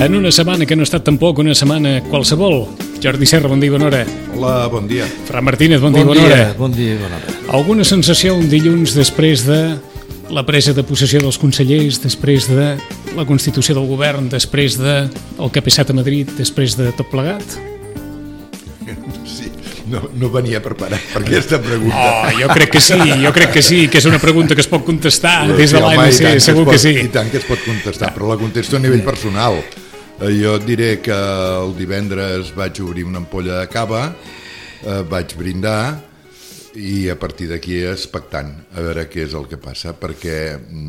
En una setmana que no ha estat tampoc una setmana qualsevol. Jordi Serra, bon dia i bona hora. Hola, bon dia. Fran Martínez, bon dia i bona hora. Bon dia i bona hora. Alguna sensació un dilluns després de la presa de possessió dels consellers, després de la constitució del govern, després de el que ha passat a Madrid, després de tot plegat? Sí, no venia preparat per aquesta pregunta. Oh, jo crec que sí, que és una pregunta que es pot contestar des de l'ANC, segur que sí. I tant que es pot contestar, però la contesto a nivell personal. Jo et diré que el divendres vaig obrir una ampolla de cava, vaig brindar i a partir d'aquí expectant a veure què és el que passa, perquè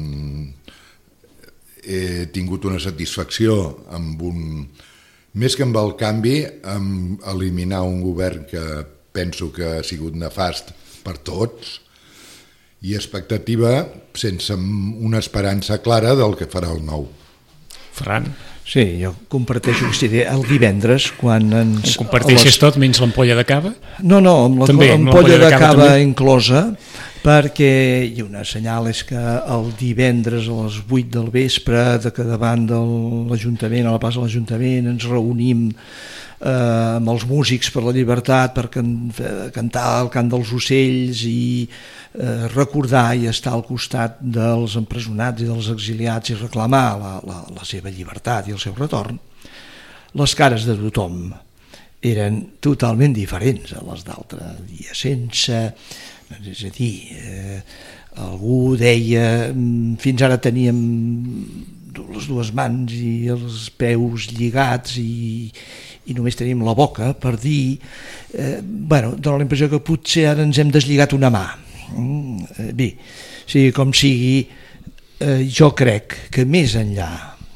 he tingut una satisfacció amb més que amb el canvi, amb eliminar un govern que penso que ha sigut nefast per tots i expectativa sense una esperança clara del que farà el nou. Ferran? Sí, jo comparteixo aquesta idea. El divendres, quan ens... Ho comparteixes tot, menys l'ampolla de cava? No, amb l'ampolla de cava inclosa, perquè i un senyal és que el divendres a les 8 del vespre, que davant de l'Ajuntament, a la plaça de l'Ajuntament, ens reunim amb els músics per la llibertat, per cantar el cant dels ocells i recordar i estar al costat dels empresonats i dels exiliats i reclamar la seva llibertat i el seu retorn, les cares de tothom eren totalment diferents a les d'altre dia, sense... És a dir, algú deia fins ara teníem les dues mans i els peus lligats i només tenim la boca per dir, dona la impressió que potser ara ens hem deslligat una mà. Bé, sigui com sigui, jo crec que més enllà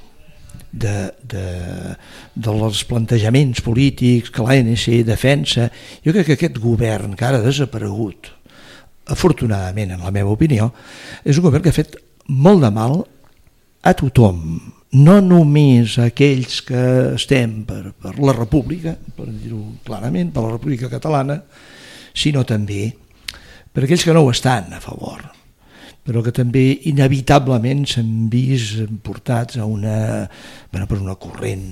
dels plantejaments polítics que l'ANC defensa, jo crec que aquest govern que ara ha desaparegut, afortunadament, en la meva opinió, és un govern que ha fet molt de mal a tothom, no només a aquells que estem per la República, per dir-ho clarament, per la República Catalana, sinó també per aquells que no ho estan a favor, però que també inevitablement s'han vist portats a per una corrent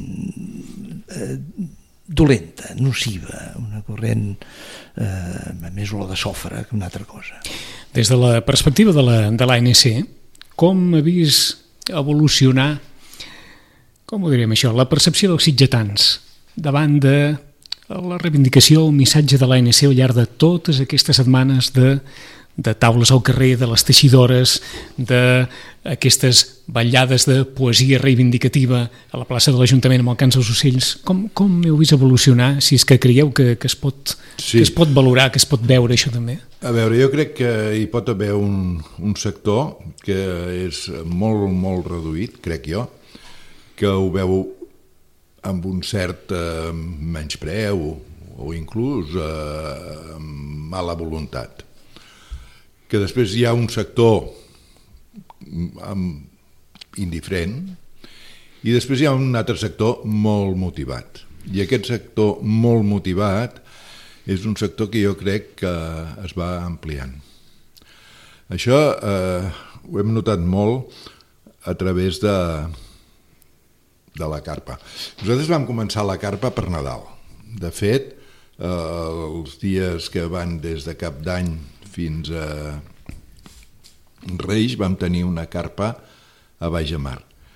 dolenta, nociva, una corrent més olor de sofre que una altra cosa. Des de la perspectiva de l'ANC, com ha vist evolucionar, com ho direm això, la percepció dels sitgetans davant de la reivindicació, el missatge de l'ANC al llarg de totes aquestes setmanes de taules al carrer, de les teixidores, d'aquestes vetllades de poesia reivindicativa a la plaça de l'Ajuntament amb el cant dels ocells? Com heu vist evolucionar, si és que creieu que es pot valorar, que es pot veure això també? A veure, jo crec que hi pot haver un sector que és molt, molt reduït, crec jo, que ho veu amb un cert menyspreu o inclús mala voluntat. Que després hi ha un sector indiferent i després hi ha un altre sector molt motivat. I aquest sector molt motivat és un sector que jo crec que es va ampliant. Això ho hem notat molt a través de la carpa. Nosaltres vam començar la carpa per Nadal. De fet, els dies que van des de Cap d'Any fins a Reis vam tenir una carpa a Baix Mar,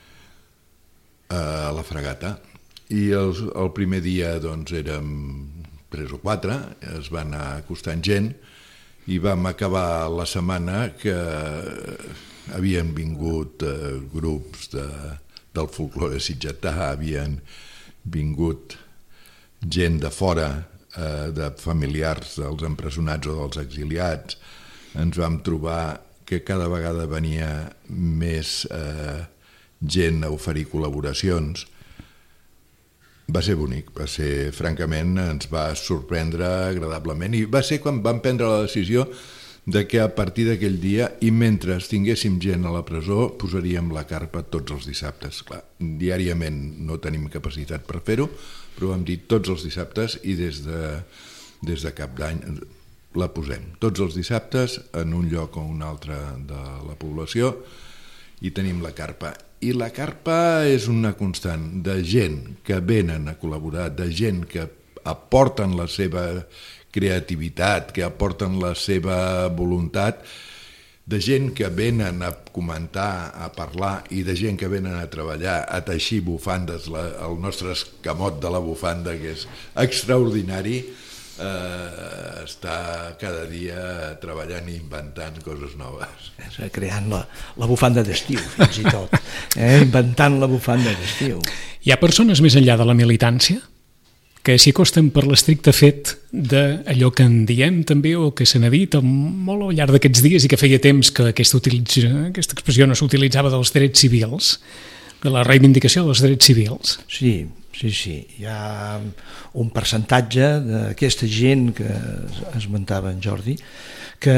a la Fragata, i el primer dia doncs érem 3 o 4, es va anar acostant gent i vam acabar la setmana que havien vingut grups del folklore sitgetà, havien vingut gent de fora, de familiars dels empresonats o dels exiliats. Ens vam trobar que cada vegada venia més gent a oferir col·laboracions. Va ser bonic, francament, ens va sorprendre agradablement i va ser quan vam prendre la decisió de que a partir d'aquell dia i mentre tinguéssim gent a la presó posaríem la carpa tots els dissabtes. Clar, diàriament no tenim capacitat per fer-ho, però vam dir tots els dissabtes i des de Cap d'Any la posem. Tots els dissabtes en un lloc o un altre de la població i tenim la carpa I la carpa és una constant de gent que venen a col·laborar, de gent que aporten la seva creativitat, que aporten la seva voluntat, de gent que venen a comentar, a parlar, i de gent que venen a treballar, a teixir bufandes, el nostre escamot de la bufanda, que és extraordinari, està cada dia treballant i inventant coses noves. Creant la bufanda d'estiu, fins i tot. Inventant la bufanda d'estiu. Hi ha persones més enllà de la militància que s'hi acosten per l'estricte fet d'allò que en diem també, o que se n'ha dit molt al llarg d'aquests dies, i que feia temps que aquesta expressió no s'utilitzava, dels drets civils, de la reivindicació dels drets civils. Sí. Hi ha un percentatge d'aquesta gent que esmentava en Jordi que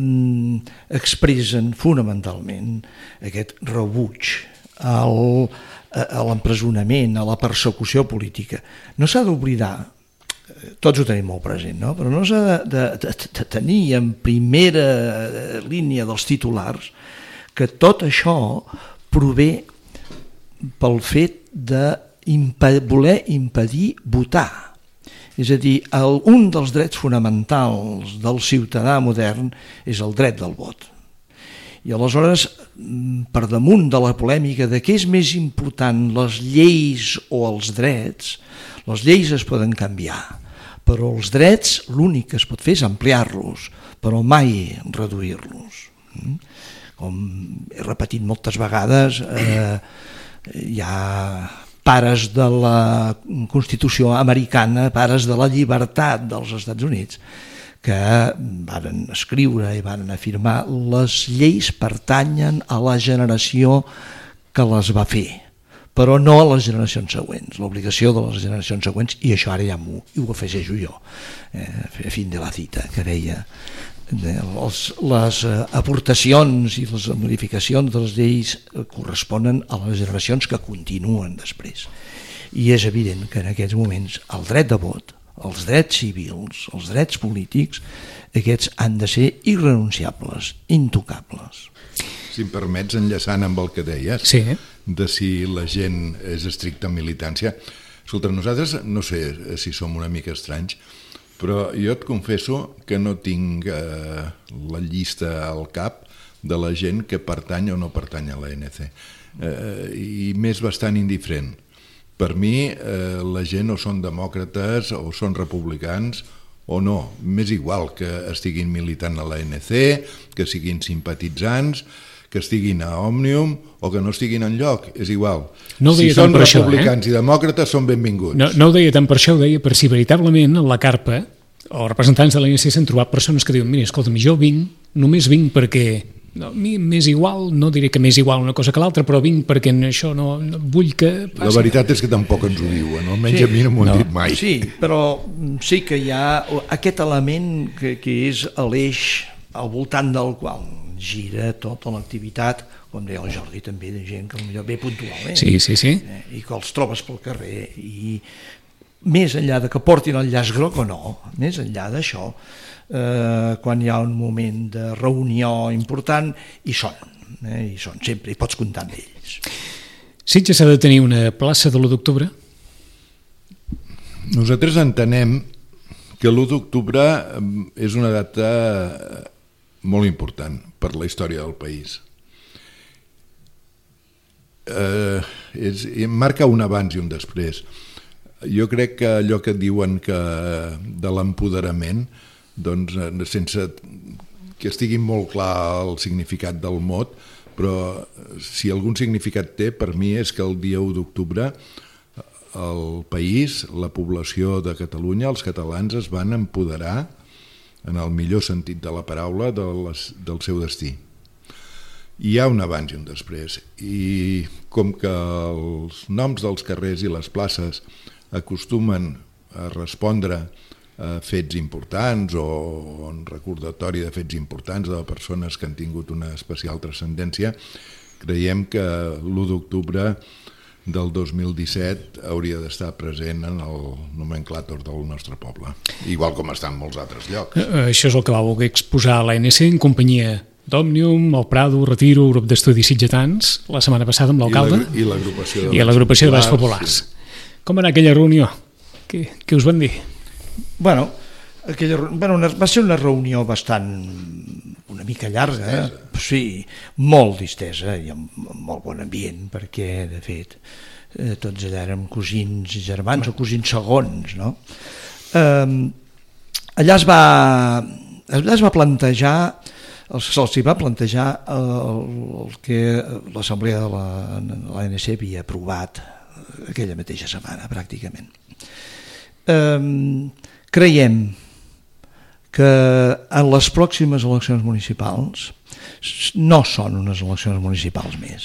expressen fonamentalment aquest rebuig a l'empresonament, a la persecució política. No s'ha d'oblidar, tots ho tenim molt present, no? Però no s'ha de tenir en primera línia dels titulars que tot això prové pel fet de voler impedir votar. És a dir, un dels drets fonamentals del ciutadà modern és el dret del vot. I aleshores, per damunt de la polèmica de què és més important, les lleis o els drets, les lleis es poden canviar, però els drets l'únic que es pot fer és ampliar-los, però mai reduir-los. Com he repetit moltes vegades, hi ha pares de la Constitució americana, pares de la llibertat dels Estats Units, que varen escriure i varen afirmar les lleis pertanyen a la generació que les va fer, però no a les generacions següents. L'obligació de les generacions següents, i això ara ja ho afegeixo jo, a fin de la cita, que deia les aportacions i les modificacions de les lleis corresponen a les generacions que continuen després. I és evident que en aquests moments el dret de vot, els drets civils, els drets polítics, aquests han de ser irrenunciables, intocables. Si em permets, enllaçant amb el que deies, sí, de si la gent és estricta en militància. Escolta, nosaltres no sé si som una mica estranys, però jo et confesso que no tinc la llista al cap de la gent que pertany o no pertany a l'ANC. I m'és bastant indiferent. Per mi, la gent o són demòcrates o són republicans o no. M'és igual que estiguin militant a l'ANC, que siguin simpatitzants, que estiguin a Òmnium o que no estiguin enlloc, és igual. No si són republicans i demòcrates, són benvinguts. No ho deia tant per això, ho deia per si veritablement en la carpa o representants de l'ANC s'han trobat persones que diuen, mira, escolta'm, jo només vinc perquè a mi m'és igual, no diré que m'és igual una cosa que l'altra, però vinc perquè això no vull que passi. La veritat és que tampoc ens ho diuen, almenys a mi no m'ho han dit mai. Sí, però sí que hi ha aquest element que és l'eix al voltant del qual gira tota l'activitat, com deia el Jordi també, de gent que potser ve puntualment, sí. I que els trobes pel carrer, i més enllà de que portin el llaç groc o no, més enllà d'això, quan hi ha un moment de reunió important, hi són sempre, i pots comptar amb ells. Sitges ha de tenir una plaça de l'1 d'octubre? Nosaltres entenem que l'1 d'octubre és una data molt important per la història del país. Marca un abans i un després. Jo crec que allò que diuen que de l'empoderament, doncs sense que estigui molt clar el significat del mot, però si algun significat té, per mi és que el dia 1 d'octubre el país, la població de Catalunya, els catalans es van empoderar en el millor sentit de la paraula del seu destí. Hi ha un abans i un després, i com que els noms dels carrers i les places acostumen a respondre a fets importants o un recordatori de fets importants de persones que han tingut una especial transcendència, creiem que l'1 d'octubre del 2017 hauria d'estar present en el nomenclàtor del nostre poble, igual com està en molts altres llocs. Això és el que va voler exposar l'ANC en companyia d'Òmnium, el Prado, Retiro, grup d'estudis sitgetans, la setmana passada amb l'alcalde i l'agrupació de Baix Populars. Sí. Com era aquella reunió? Què us van dir? Bueno, va ser una reunió bastant una mica llarga, sí, molt distesa i amb molt bon ambient, perquè de fet tots allà érem cosins i germans o cosins segons, no? Allà es va plantejar, se'ls va plantejar el que l'assemblea de l'ANC havia aprovat aquella mateixa setmana, pràcticament. Creiem que en les pròximes eleccions municipals no són unes eleccions municipals més,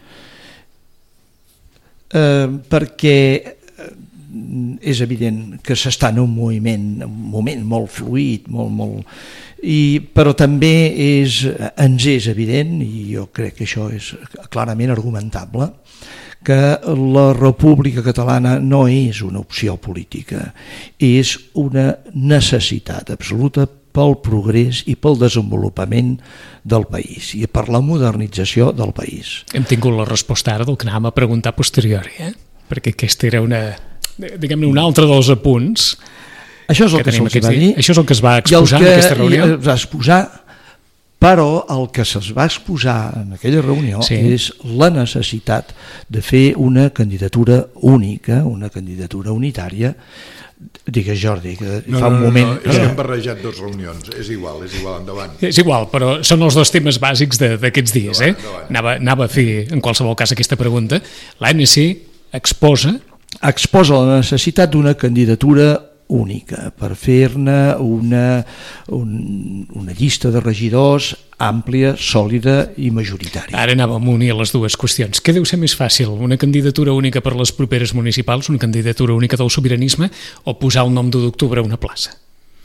perquè és evident que s'està en un moment molt fluid, però també ens és evident, i jo crec que això és clarament argumentable, que la República Catalana no és una opció política, és una necessitat absoluta pel progrés i pel desenvolupament del país i per la modernització del país. Hem tingut la resposta ara del que anàvem a preguntar a posteriori, perquè aquesta era diguem-ne un altre dels apunts. Això és el que se'ls va dir. Això és el que es va exposar en aquesta reunió. Es va exposar, però el que se'ls va exposar en aquella reunió és la necessitat de fer una candidatura única, una candidatura unitària. Digues, Jordi, que fa un moment... No, és que hem barrejat dues reunions, és igual, endavant. És igual, però són els dos temes bàsics d'aquests dies. Anava a fer, en qualsevol cas, aquesta pregunta. L'ANC exposa la necessitat d'una candidatura única per fer-ne una llista de regidors àmplia, sòlida i majoritària. Ara anàvem a unir les dues qüestions. Què deu ser més fàcil? Una candidatura única per les properes municipals, una candidatura única del sobiranisme, o posar el nom d'1 d'octubre a una plaça?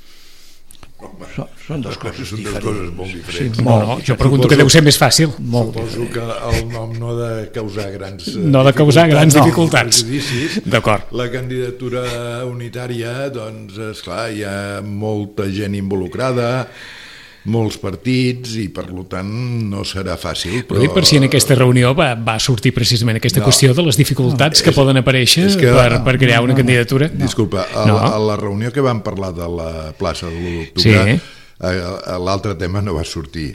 Són dues coses molt diferents. Sí, no, jo pregunto que deu ser més fàcil. Suposo que el nom no ha de causar grans dificultats. D'acord. La candidatura unitària, doncs, esclar, hi ha molta gent involucrada, molts partits, i per tant no serà fàcil. Però dic per si en aquesta reunió va sortir precisament aquesta qüestió de les dificultats que poden aparèixer per crear una candidatura. Disculpa, a la reunió que vam parlar de la plaça de l'1 d'octubre, l'altre tema no va sortir.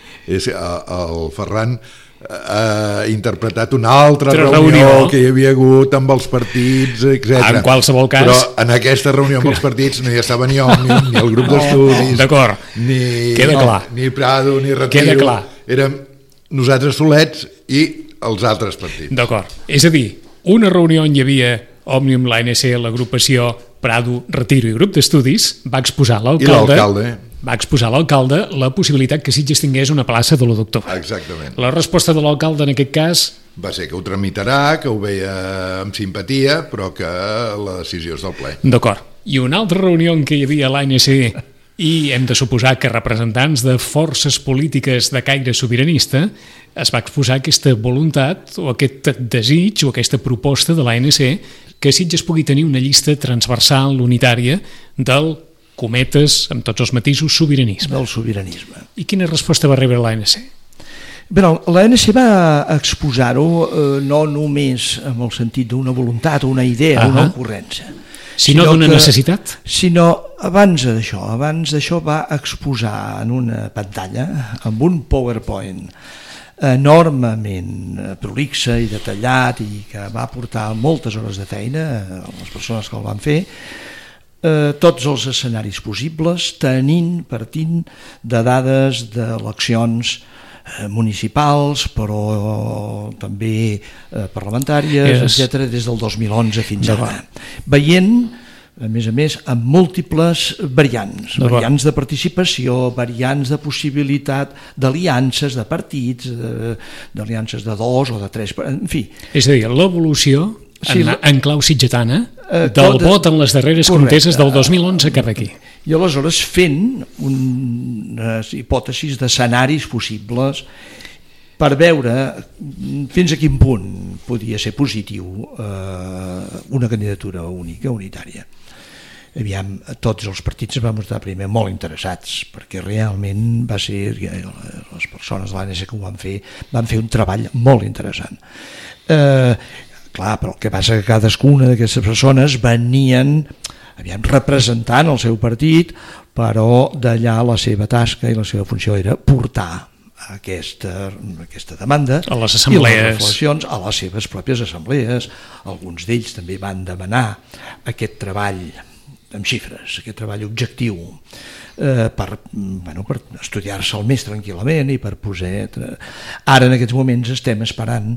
El Ferran ha interpretat una altra reunió que hi havia hagut amb els partits, etc. En qualsevol cas... Però en aquesta reunió amb els partits no hi estava ni Òmnium, ni el grup d'estudis, ni Prado, ni Retiro. Érem nosaltres solets i els altres partits. D'acord. És a dir, una reunió on hi havia Òmnium, l'ANC, l'agrupació Prado, Retiro i grup d'estudis, va exposar l'alcalde la possibilitat que Sitges tingués una plaça de l'1 d'octubre. Exactament. La resposta de l'alcalde en aquest cas... va ser que ho tramitarà, que ho veia amb simpatia, però que la decisió és del ple. D'acord. I una altra reunió en què hi havia l'ANC i hem de suposar que representants de forces polítiques de caire sobiranista, es va exposar aquesta voluntat o aquest desig o aquesta proposta de l'ANC que Sitges pugui tenir una llista transversal, unitària, del cometes, amb tots els matisos, sobiranisme. Del sobiranisme. I quina resposta va rebre l'ANC? Bé, l'ANC va exposar-ho no només en el sentit d'una voluntat o una idea, una ocurrència, sinó d'una necessitat? Sinó abans d'això va exposar en una pantalla, amb un PowerPoint enormement prolixa i detallat i que va portar moltes hores de feina a les persones que el van fer, tots els escenaris possibles, partint de dades d'eleccions municipals, però també parlamentàries, etc., des del 2011 fins ara. Veient, a més, amb múltiples variants de participació, variants de possibilitat d'aliances, de partits, d'aliances de 2 o de 3, en fi. És a dir, l'evolució en clau sitgetana del vot en les darreres conteses del 2011 cap aquí. I aleshores fent unes hipòtesis d'escenaris possibles per veure fins a quin punt podia ser positiu una candidatura única, unitària. tots els partits es van mostrar primer molt interessats, perquè realment va ser, les persones de l'ANC que ho van fer un treball molt interessant. Clar, però el que passa que cadascuna d'aquestes persones venien representant el seu partit, però d'allà la seva tasca i la seva funció era portar aquesta demanda a les assemblees, i les reflexions a les seves pròpies assemblees. Alguns d'ells també van demanar aquest treball amb xifres, aquest treball objectiu, per estudiar-se'l més tranquil·lament i per posar... Ara en aquests moments estem esperant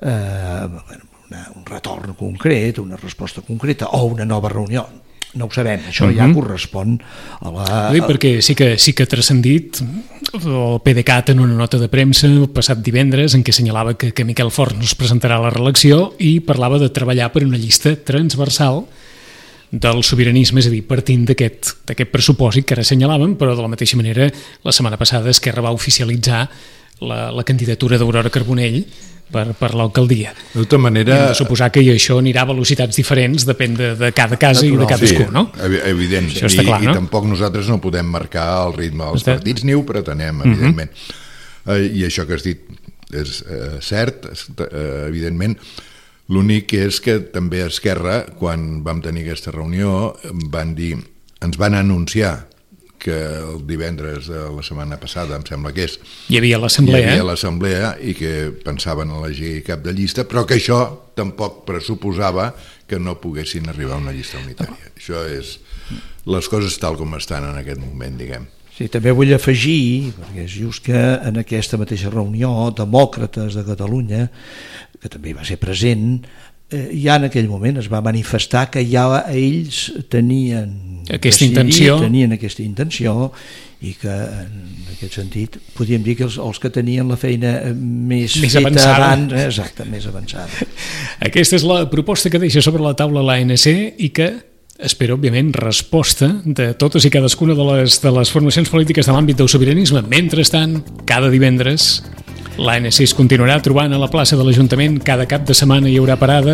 un retorn concret, una resposta concreta o una nova reunió. No ho sabem, això ja correspon a la... Perquè sí que ha transcendit el PDeCAT en una nota de premsa el passat divendres en què assenyalava que Miquel Forns no es presentarà a la reelecció i parlava de treballar per una llista transversal del sobiranisme, és a dir, partint d'aquest pressupòsit que ara assenyalàvem, però de la mateixa manera la setmana passada Esquerra va oficialitzar la candidatura d'Aurora Carbonell per l'alcaldia. De tota manera... Hem de suposar que això anirà a velocitats diferents, depèn de cada casa i de cadascú, no? Sí, evident. Això està clar, no? I tampoc nosaltres no podem marcar el ritme dels partits, ni ho pretenem, evidentment. I això que has dit és cert, evidentment. L'únic és que també a Esquerra, quan vam tenir aquesta reunió, ens van anunciar que el divendres de la setmana passada, em sembla que és, hi havia l'assemblea i que pensaven elegir cap de llista, però que això tampoc pressuposava que no poguessin arribar a una llista unitària. Això és les coses tal com estan en aquest moment, diguem. Sí, també vull afegir, perquè és just que en aquesta mateixa reunió, Demòcrates de Catalunya, que també va ser present, ja en aquell moment es va manifestar que ja ells tenien aquesta intenció i que en aquest sentit podríem dir que els que tenien la feina més feta avançada. Abans, exacte, més avançada. Aquesta és la proposta que deixa sobre la taula l'ANC i que espero, òbviament, resposta de totes i cadascuna de les formacions polítiques de l'àmbit del sobiranisme. Mentrestant, cada divendres l'ANC es continuarà trobant a la plaça de l'Ajuntament, cada cap de setmana hi haurà parada.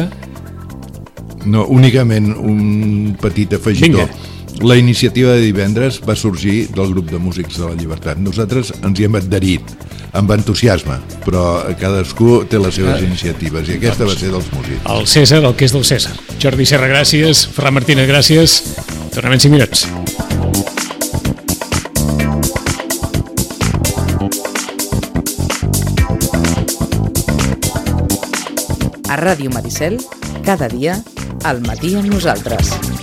No, únicament un petit afegitó. Vinga. La iniciativa de divendres va sorgir del grup de músics de la Llibertat. Nosaltres ens hi hem adherit amb entusiasme, però cadascú té les seves iniciatives i aquesta va ser dels músics. El César, el que és del César. Jordi Serra, gràcies. Ferran Martínez, gràcies. Tornem en 5 minuts. A Ràdio Maricel, cada dia, al matí amb nosaltres.